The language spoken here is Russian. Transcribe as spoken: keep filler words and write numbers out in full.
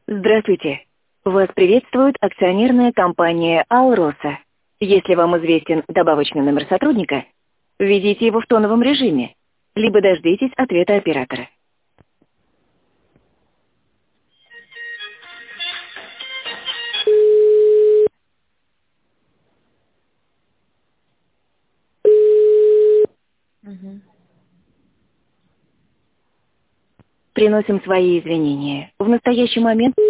Здравствуйте. Вас приветствует акционерная компания «Алроса». Если вам известен добавочный номер сотрудника, введите его в тоновом режиме, либо дождитесь ответа оператора. Мгм. Приносим свои извинения. В настоящий момент...